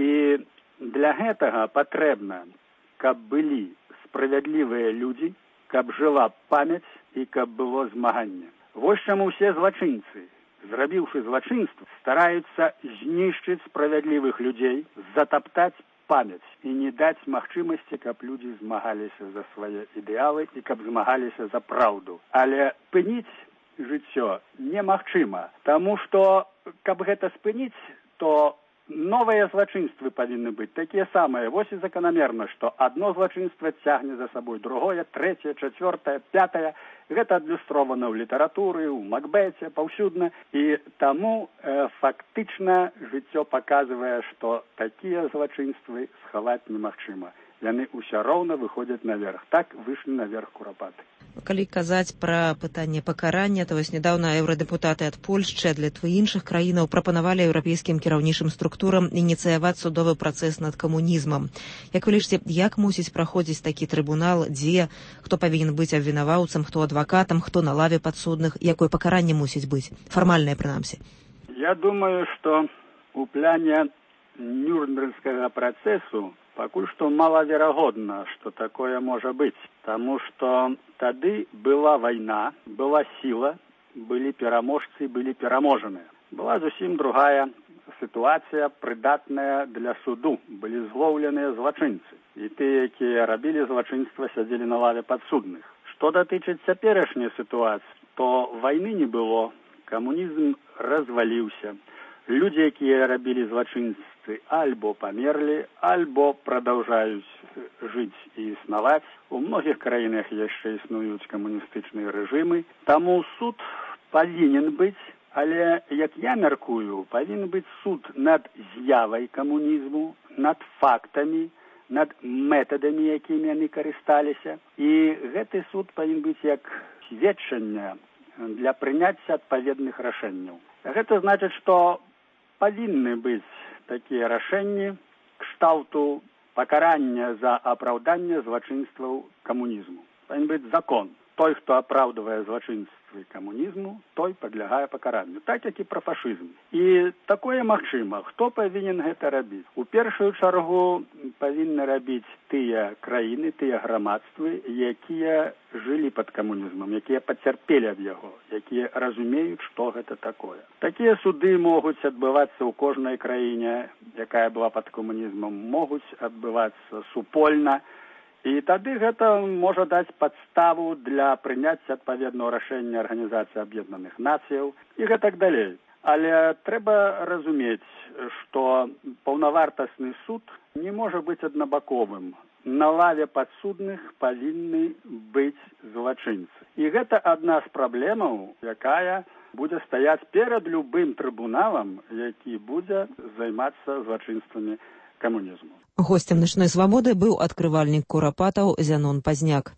І для гэтага патрэбна, каб былі справядлівыя людзі, каб жыла памяць і каб было змаганне. Вось чаму ўсе злачынцы, зрабіўшы злачынства, стараюцца знішчыць справядлівых людзей, затаптаць памяць і не даць магчымасці, каб людзі змагаліся за свае ідэалы і каб змагаліся за праўду. Але спыніць жыццё немагчыма, таму што, каб гэта спыніць, то новыя злачынствы павінны быць такія самыя. Вось і заканамерна, што адно злачынства цягне за сабой другое, трэцяе, чацвёртае, пятае. Гэта адлюстрована ў літаратуры, ў Макбеце, паўсюдна. І таму фактычна жыццё паказвае, што такія злачынствы схаваць немагчыма. Яны ўсё роўна выходзяць наверх. Так выйшлі наверх курапаты. Калі казаць пра пытанне пакарання, то вось нядаўна еўрадэпутаты ад Польшчы, ад Літвы і іншых краінаў прапанавалі еўрапейскім кіраўнічым структурам ініцыяваць судовы працэс над камунізмам. Як вы лічыце, як мусіць праходзіць такі трыбунал, дзе, хто павінен быць абвінаваўцам, хто адвакатам, хто на лаве падсудных, якое пакаранне мусіць быць? Фармальнае, прынамсі. Я думаю, што у пляне Нюрнбергскага працэсу пакуль што малаверагодна, што такое можа быць, таму што тады была вайна, была сіла, былі пераможцы, былі пераможаныя. Была зусім другая сітуацыя, прыдатная для суду, былі злоўленыя злачынцы. І тыя, якія рабілі злачынства, сядзелі на лаве падсудных. Што датычыць цяперашняй сітуацыі, то вайны не было, камунізм разваліўся. Людзі, якія рабілі злачынствы, альбо памерлі, альбо прадаўжаюць жыць і існаваць. У многіх краінах яшчэ існуюць камуністычныя рэжымы. Таму суд павінен быць, але, як я мяркую, павінен быць суд над з'явай камунізму, над фактамі, над метадамі, якімі яны карысталіся. І гэты суд павінен быць як сведчанне для прыняцця адпаведных рашэнняў. Гэта значыць, што павінны быць такія рашэнні кшталту пакарання за апраўданне злачынстваў камунізму. Павінен быць закон. Той, хто апраўдвае злачынствы камунізму, той падлягае пакаранню. Так, як і пра фашызм. І такое магчыма. Хто павінен гэта рабіць? У першую чаргу павінны рабіць тыя краіны, тыя грамадствы, якія жылі пад камунізмам, якія пацярпелі ад яго, якія разумеюць, што гэта такое. Такія суды могуць адбывацца ў кожнай краіне, якая была пад камунізмам, могуць адбывацца супольна. І тады гэта можа даць падставу для прыняцця адпаведнага рашэння Арганізацыі Аб'яднаных Нацыяў і гэтак далей. Але трэба разумець, што паўнавартасны суд не можа быць аднабаковым. На лаве падсудных павінны быць злачынцы. І гэта адна з праблемаў, якая будзе стаяць перад любым трыбуналам, які будзе займацца злачынствамі камунізму. Гостем «Начной свабоды» быў адкрывальнік курапатаў Зянон Пазняк.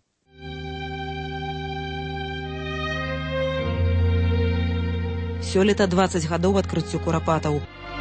Сёлета 20 гадоў адкрыццю курапатаў.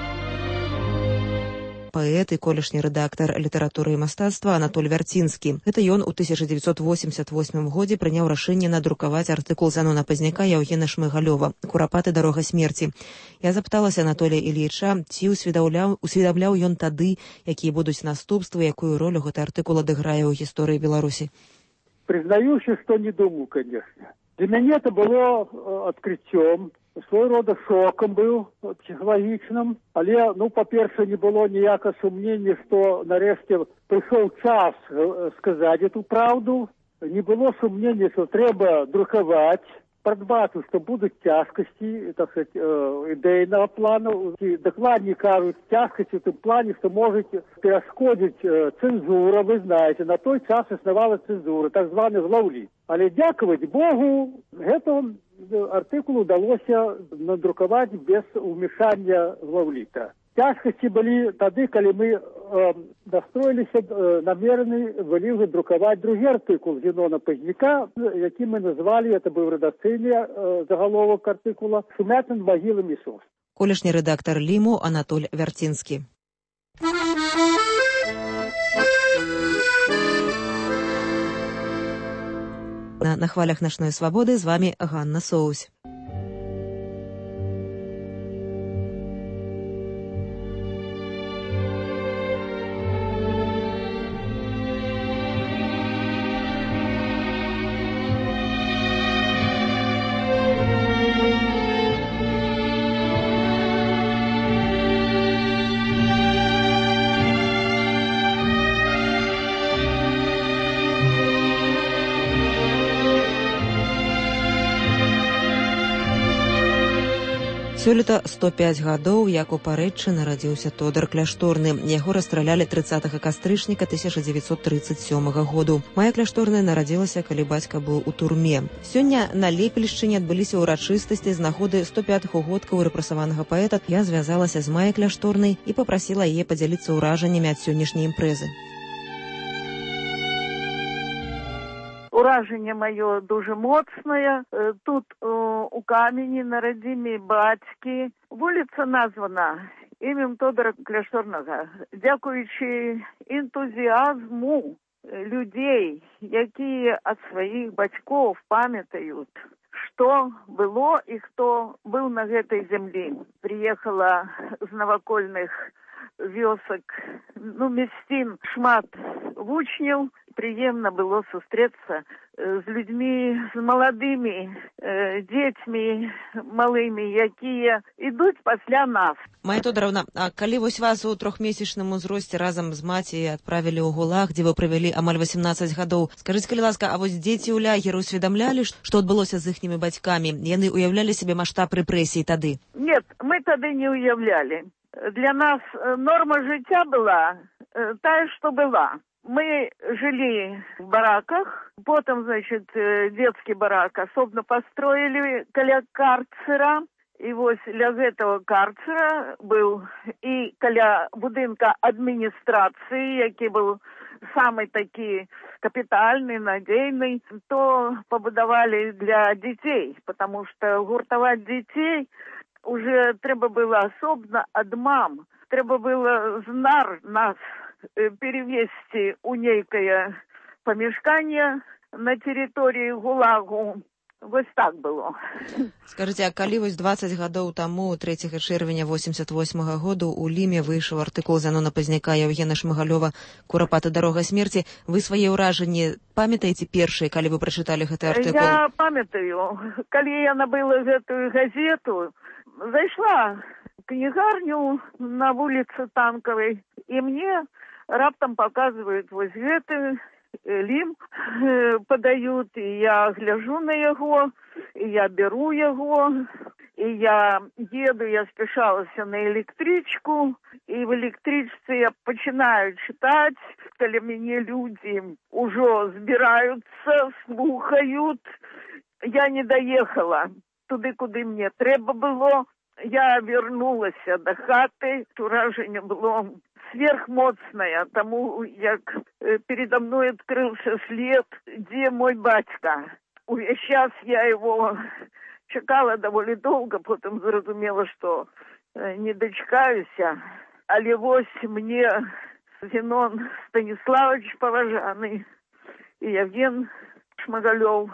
Паэт і колішні рэдактар літаратуры і мастацтва Анатоль Вярцінскі. Гэта ён у 1988 годзе прыняў рашэнне надрукаваць артыкул Зянона Пазняка і Яўгена Шмыгалёва «Курапаты. Дарога смерці». Я запыталася Анатолія Ільіча, ці усведамляў ён тады, якія будуць наступствы, якую ролю гэты артыкул адыграе ў гісторыі Беларусі. Признаюся, что не думаю, конечно. Для меня это было открытием, свой рода шоком был психологичным. Але, по-перше, не было ніякого сумнения, что нарешті пришел час сказать эту правду. Не было сумнения, что треба друковать прадбачыў, што будуць цяжкасці, так сказать, ідэйнага плану, ці дакладней кажуць, цяжкасці ў тым плане, што можа перашкодзіць цэнзура, вы знаеце, на той час існавала цэнзура, так званы глаўліт. Але дзякаваць Богу, гэта артыкул удалося надрукаваць без умешання глаўліта. Цяжкасці былі тады, калі мы настроіліся намерены былі ўжо друкаваць другі артыкул Зенона Пазняка, які мы назвалі, это быў рэдакцыйны загаловак артыкула «Шумят над магіламі сос». Колішні рэдактар Ліму Анатоль Вярцінскі. На хвалях «Начной свободы» з вами Ганна Соусь. Сёлета 105 гадоў, як у Парэччы нарадзіўся Тодар Кляшторны. Яго расстралялі 30 кастрычніка 1937 году. Мая Кляшторная нарадзілася, калі бацька быў у турме. Сёння на Лепельшчыне адбыліся ўрачыстасці з нагоды 105-х угодкаў рэпрэсаванага паэта. Я звязалася з Майяй Кляшторнай і папрасіла яе падзяліцца ўражаннямі ад сённяшняй імпрэзы. Ураження маё дуже моцнае. Тут у камені на радзіме бацькі. Вуліца названа імем Тодара Кляшторнага. Дзякуючы энтузіазму людзей, якія ад сваіх бацькоў памятаюць, што было і хто быў на гэтай зямлі. Прыехала з навакольных вёсак, мясцін шмат вучняў. Прыемна было сустрэцца з людзьмі, з маладымі дзецьмі малымі, якія ідуць пасля нас. Майя Тодоровна, а калі вось вас у 3-месячным узросце разам з маці адправілі ў ГУЛАГ, дзе вы правялі амаль 18 гадоў, скажыце, калі ласка, а вось дзеці ў лагеры усведамлялі, што адбылося з іхнімі бацькамі? Яны ўяўлялі сябе маштаб рэпрэсій тады? Нет, мы тады не ўяўлялі. Для нас норма жыцця была тая, што была. Мы жили в бараках, потом, детский барак особенно построили каля карцера, и вот для этого карцера был и каля будынка администрации, який был самый таки капитальный, надейный, то побудовали для детей, потому что гуртовать детей уже треба было особенно ад мам, треба было знар нас перевести у нейкое помешкание на территории ГУЛАГу. Вось так было. Скажите, а калі вось 20 гадоў таму, 3 чэрвеня 88 году, у Ліме выйшаў артыкул Зенона Пазняка і Еўгена Шмыгалёва «Курапаты. Дарога смерці». Вы свае ўражанні памятаеце першыя, калі вы прачыталі гэты артыкул? Я памятаю. Калі я набыла гэтую газету, зайшла в кнігарню на вуліцы Танковой, і мне раптам показывают вот гэты Лім, подают, и я гляжу на яго, и я беру яго, и я еду, я спешалася на электричку, и в электричце я починаю читать, калі мяне люди уже збираются, слухают. Я не доехала туды, куды мне трэба было. Я вернулася до хаты, уражение было сверхмоцное, тому як передо мной открылся след, где мой батька. Увесь час я его чекала довольно долго, потом зразумела, что не дочекаюся. Але вось мне Зенон Станиславович Поважаный и Евген Шмыгалёв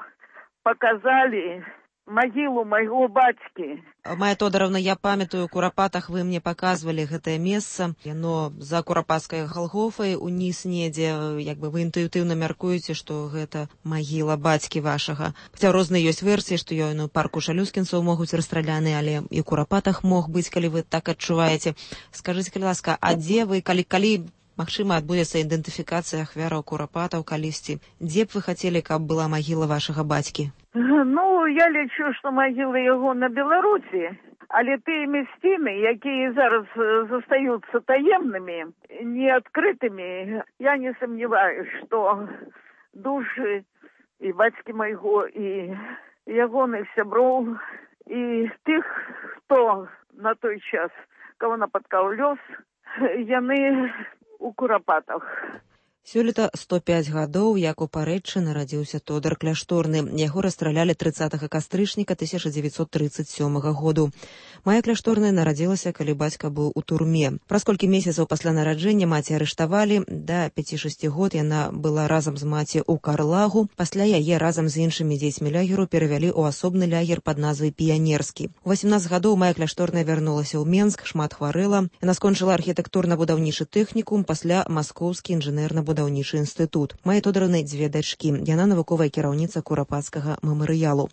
показали магілу майго бацькі. Майя Тодоровна, я памятаю, у Курапатах вы мне показывали гэтае месца. Яно за Курапатскай Галгофай уніз недзе, як бы вы інтуітыўна мяркуеце, што гэта магіла бацькі вашага. Хаця розныя ёсць версіі, што ён у парку шалюскінцаў могуць расстраляны, але і у Курапатах мог быць, калі вы так адчуваеце. Скажыце, калі ласка, а дзе вы, калі Магчыма, адбудзецца ідэнтыфікацыя ахвяраў курапатаў калісьці. Дзе б вы хацелі, каб была магіла вашага бацькі? Ну, я лічу, што магіла яго на Беларусі, але тыя мясціны, якія зараз застаюцца таемнымі, неадкрытымі, я не сумняваюсь, што душы і бацькі майго, і ягоных сяброў, і тых, хто на той час, кого напаткаў лёс, яны у курапатах. Сёлета 105 гадоў, як у Парэччы нарадзіўся Тодар Кляшторны. Яго расстралялі 30 кастрычніка 1937 году. Мая Кляшторная нарадзілася, калі бацька быў у турме. Праз колькі месяцаў пасля нараджэння маці арыштавалі. Да 5-6 год яна была разам з маці ў Карлагу. Пасля яе разам з іншымі дзецьмі лягеру перавялі ў асобны лягер пад назвай Піянерскі. У 18 гадоў Мая Кляшторная вярнулася ў Менск, шмат хварэла. Яна скончыла архітэктурна-будаўнічы тэхнікум, пасля Маскоўскі інжынерна-будаўнічы інстытут. Мае Тодаровны 2 дачкі. Яна навуковая кіраўніца курапацкага мемарыялу.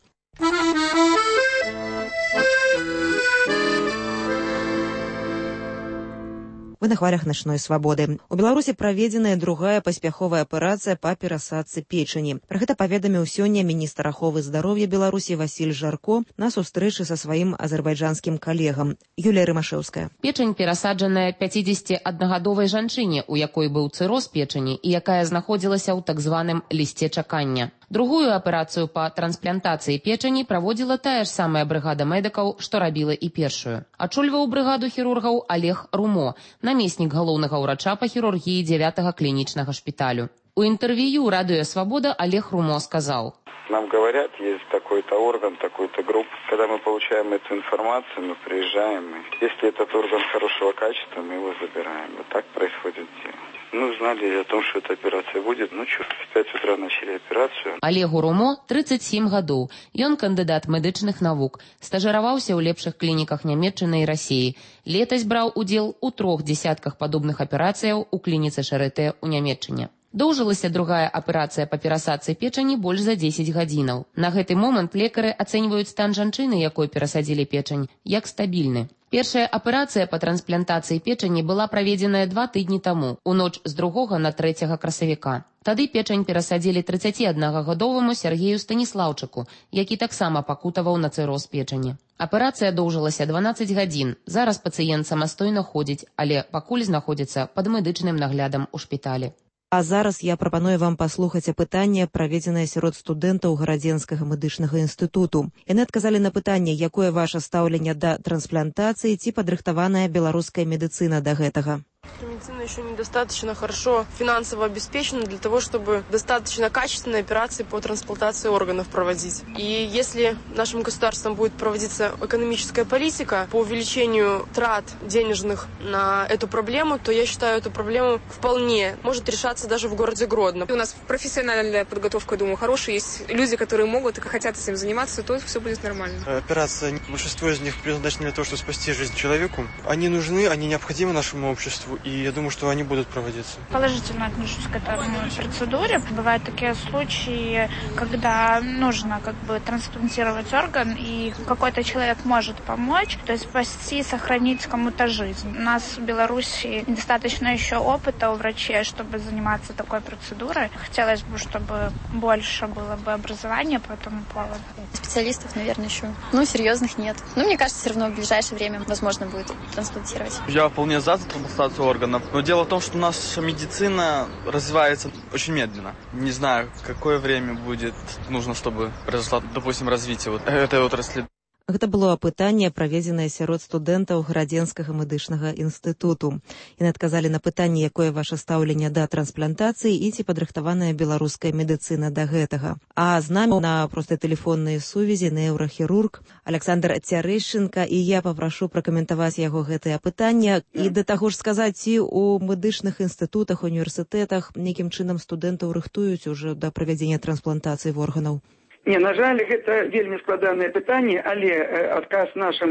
Вы на хвалях начной свабоды. У Беларусі праведзеная другая паспяховая аперацыя па перасадцы печані. Пра гэта паведаміў сёння міністр аховы здароўя Беларусі Васіль Жарко на сустрэчы са сваім азербайджанскім калегам. Юлія Рымашэўская. Печань перасаджаная 51-гадовай жанчыне, у якой быў цыроз печані і якая знаходзілася ў так званым лісце чакання. Другую аперацыю па трансплантацыі печані праводзіла тая ж самая брыгада медыкаў, што рабіла і першую. Ачольваў брыгаду хірургаў Олег Румо, намеснік галоўнага ўрача па хірургіі 9-го клінічнага шпіталю. У інтэрв'ю «Радио Свобода» Олег Румо сказал: Нам говорят, есть такой-то орган, такой-то групп. Когда мы получаем эту информацию, мы приезжаем. И если этот орган хорошего качества, мы его забираем. Вот так происходит дело. Мы узнали о том, что эта операция будет. В 5 утра начали операцию. Олегу Румо 37 гадоў. Ён кандыдат медычных навук. Стажыраваўся ў лепшых клініках Нямецчыны і Расіі. Летась браў удзел у 3 десятках падобных аперацыяў у клініцы Шарытэ ў Нямецчыне. Доўжылася другая аперацыя па перасадцы печані больш за 10 гадзінаў. На гэты момант лекары ацэньваюць стан жанчыны, якой перасадзілі печань, як стабільны. Першая аперацыя па трансплантацыі печані была праведзеная 2 тыдні таму, у ноч з 2 на 3 красавіка. Тады печань перасадзілі 31-гадоваму Сергею Станіслаўчыку, які таксама пакутаваў на цыроз печані. Аперацыя доўжылася 12 гадзін. Зараз пацыент самастойна ходзіць, але пакуль знаходзіцца пад медычным наглядам у шпіталі. А зараз я прапаную вам паслухаць апытанне, праведзенае сярод студэнтаў Гарадзенскага медычнага інстытуту. Яны адказалі на пытанне, якое ваша стаўленне да трансплантацыі ці падрыхтаваная беларуская медыцына да гэтага. Медицина еще недостаточно хорошо финансово обеспечена для того, чтобы достаточно качественные операции по трансплантации органов проводить. И если нашим государством будет проводиться экономическая политика по увеличению трат денежных на эту проблему, то я считаю, эту проблему вполне может решаться даже в городе Гродно. У нас профессиональная подготовка, думаю, хорошая. Есть люди, которые могут и хотят этим заниматься, то все будет нормально. Операция, большинство из них предназначены для того, чтобы спасти жизнь человеку. Они нужны, они необходимы нашему обществу. И я думаю, что они будут проводиться. Положительно отношусь к этой процедуре. Бывают такие случаи, когда нужно трансплантировать орган, и какой-то человек может помочь, то есть спасти, сохранить кому-то жизнь. У нас в Беларуси недостаточно еще опыта у врачей, чтобы заниматься такой процедурой. Хотелось бы, чтобы больше было бы образования по этому поводу. Специалистов, наверное, еще. Серьезных нет. Но мне кажется, все равно в ближайшее время возможно будет трансплантировать. Я вполне за трансплантацию органов. Но дело в том, что наша медицина развивается очень медленно. Не знаю, какое время будет нужно, чтобы произошло, допустим, развитие этой отрасли. Гэта было апытанне, праведзенае сярод студэнтаў Гарадзенскага медычнага інстытуту. Яны адказалі на пытанне, якое ваша стаўленне да трансплантацыі і ці падрыхтаваная беларуская медыцына да гэтага. А з намі на простай тэлефоннай сувязі неўрахірург Александр Цярэшчынка, і я папрашу пракаментаваць яго гэтае апытанне. І да таго ж сказаць, ці у медычных інстытутах, універсітэтах нейкім чынам студэнтаў рыхтуюць ужо да правядзення трансплантацыі органаў. Не, на жаль, гэта вельмі складанае пытанне, але адказ нашым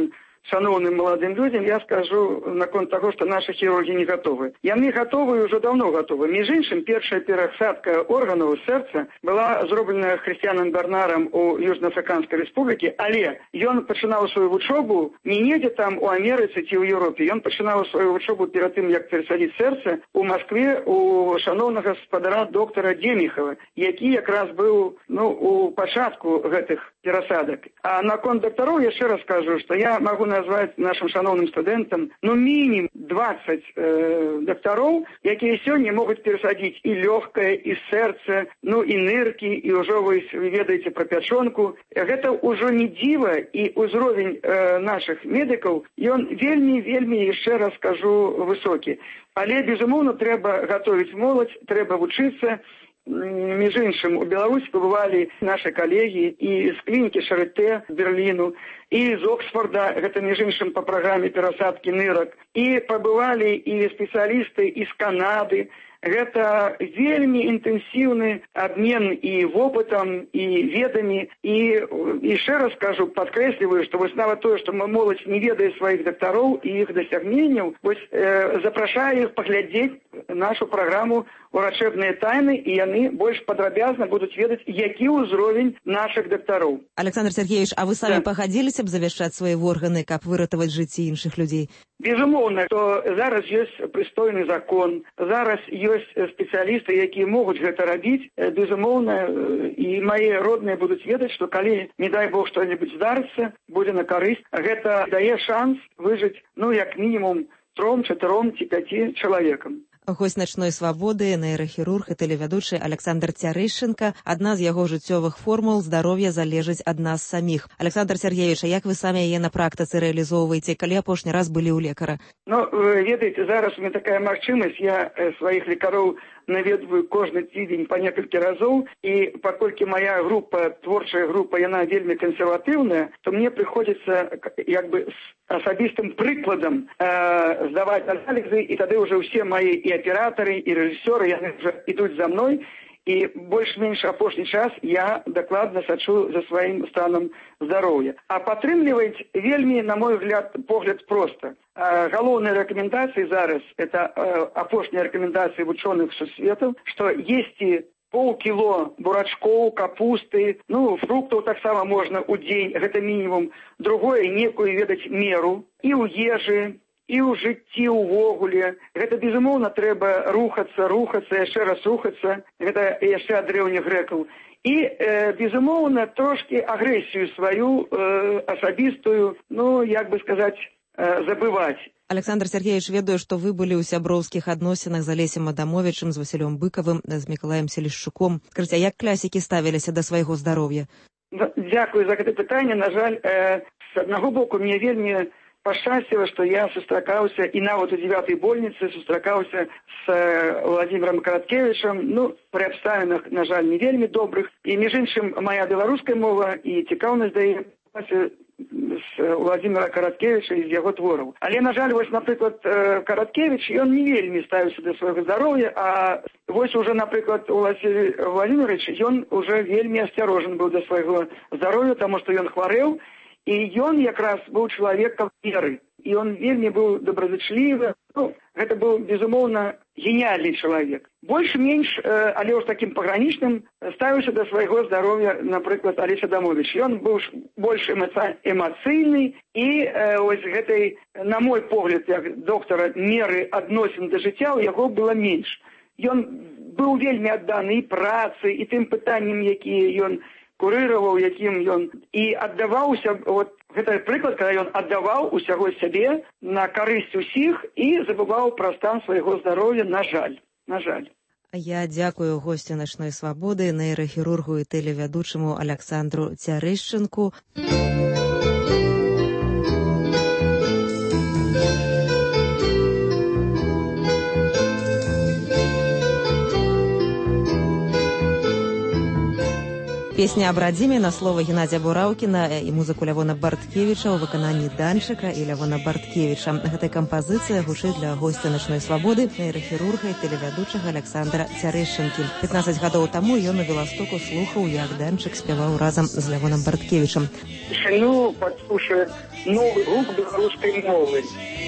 шановным молодым людям я скажу наконт таго, што нашы хірургі не гатовы. Яны гатовы ўжо даўно гатовы. Між іншым, першая перасадка органаў сэрца была зроблена Хрысціянам Бернарам у Южноафрыканскай рэспублікі, але ён пачынаў сваю вучобу не недзе там у Амерыцы ці ў Еўропе. Ён пачынаў сваю вучобу перад тым, як перасадзіць сэрца у Маскве у шановнага гаспадара доктара Деміхава, які якраз быў у пачатку гэтых перасадак. А наконт дактароў яшчэ раз скажу, што я магу назваць нашым шановным студэнтам мінімум 20 дактароў, якія сёння могуць перасадзіць і лёгкае, і сэрца, і ныркі, і ўжо вы ведаеце пра пячонку. Гэта ўжо не дзіва, і ўзровень нашых медыкаў, ён вельмі, яшчэ раз скажу, высокі. Але, безумоўна, трэба гатовіць моладзь, трэба вучыцца. Між іншым, у Беларусі пабывалі нашы калегі і з клінікі Шарытэ з Берліну, і з Оксфорда, гэта між іншым па праграме перасадкі нырак, і пабывалі і спецыялісты і з Канады. Гэта вельмі інтэнсіўны абмен і вопытам, і ведамі. І яшчэ раз скажу, падкрэсліваю, што вось нават тое, што моладзь не ведае сваіх дактароў і іх дасягненняў, вось запрашаю іх паглядзець нашу праграму «Урачэбныя тайны», і яны больш падрабязна будуць ведаць, які ўзровень нашых дактароў. Александр Сергеевич, а вы самі пагадзіліся б завяшчаць свае органы, каб выратаваць жыцці іншых людзей? Безумоўна, то зараз ёсць прыстойны закон, зараз ёсць спецыялісты, якія могуць гэта рабіць. Безумоўна, і мае родныя будуць ведаць, што калі, не дай Бог, што-небудзь здарыцца, будзе на карысць. Гэта дае шанс выжыць, як мінімум 3, 4 ці 5 чалавекам. Госць «Начной свабоды», нейрахірург і тэлевядучы Александр Цярышченка. Адна з яго жыццёвых формул «Здароўе залежыць ад нас саміх». Александр Сергеевич, а як вы самі яе на практыцы рэалізоўваеце, калі апошні раз былі ў лекара? Ведаеце, зараз у меня такая магчымасць, я сваіх лекароў наведваю кожны тыдзень па некалькі разоў, і паколькі моя група, творчая група, яна вельмі кансерватыўная, то мне прыходзіцца з асабістым прыкладам здаваць аналізы, і тады ўжо ўсе мои і аператары, і рэжысёры, яны ўжо ідуць за мной, і больш-менш апошні час я дакладна сачу за сваім станам здароўя. А падтрымліваць вельмі, на мой погляд, проста. Галоўныя рэкамендацыі зараз, это апошнія рэкамендацыі вучоных сусветаў, што есці полкіло бурачкоў, капусты, фруктаў таксама можна ў дзень, гэта мінімум. Другое, некую ведаць меру і ў ежы, і ў жыцці ўвогуле. Гэта, безумоўна, трэба рухацца, яшчэ раз рухацца. Гэта яшчэ ад древніх грэкаў. І, безумоўна, трошки агрэсію сваю асабістую, забываць. Александр Сергеевич, ведаю, што вы былі ў сяброўскіх адносінах з Алесем Адамовічым, з Васілём Быкавым, з Мікалаем Селішчуком. Скажыце, як класікі ставіліся да свайго здароўя? Дзякую за гэта пытанне. На жаль, з аднаго боку, мне вельмі пашчасціла, што я сустракаўся, і нават у 9-й больніцы сустракаўся з Владимиром Караткевичам, пры абставінах, на жаль, не вельмі добрых. І, між іншым, моя беларуская мова і цікаўнасць да яе з Владимира Караткевича і з яго твораў. Але, на жаль, вось, напрыклад, Караткевич, ён не вельмі ставіўся да свайго здароўя, а вось уже, напрыклад, Васіль Владимирович, ён уже вельмі асцярожен быў да свайго здароўя, таму што ён хварэў, і ён якраз быў чалавекам веры. І ён вельмі быў добразычлівы. Гэта быў, безумоўна, геніальны чалавек. Больш-менш, але ўж такім пагранічным, ставіўся да свайго здароўя, напрыклад, Алесь Адамович. Ён быў больш эмацыйны, і ось гэтай, на мой погляд, як доктара, меры адносін да жыцця ў яго было менш. Ён быў вельмі адданы і працы, і тым пытанням, якія ён курыраваў, якім ён і аддаваўся, гэта прыклад, калі ён аддаваў усяго сябе на карысць усіх і забываў пра стан свайго здароўя, на жаль. Я дзякую госцю «Начной свабоды», нейрахірургу і тэлевядучаму Александру Цярышченку. Песня аб радзіме на словы Геннадзя Бураўкіна і музыку Лявона Барткевіча ў выкананні Данчыка і Лявона Барткевіча. Гэтая кампазіцыя гучыць для госця «Начной свабоды», нейрахірурга і тэлевядучага Александра Цярэшчынкі. 15 гадоў таму ён у Беластоку слухаў, як Данчык спяваў разам з Лявоном Барткевічам. Тишину подслушивает новый гук белорусской мовы.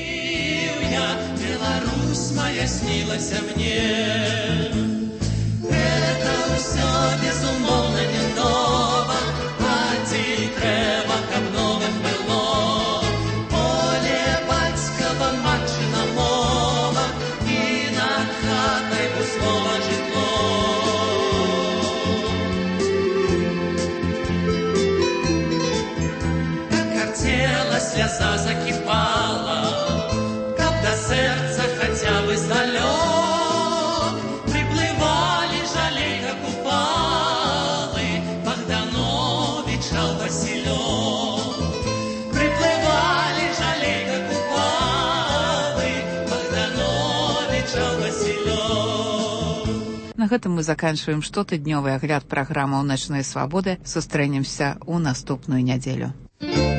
Беларусь моя снилась мне. Это все безумовно не ново, а ці трэба, каб новым было. Поле бацькава матчына мова, і над хатай услова жытло. Как картела слеза закипала, каб до сердца хотя бы залёг. На гэтым мы заканчиваем штотыднёвы агляд праграмаў «Начной свабоды». Сустрэнемся ў наступную нядзелю.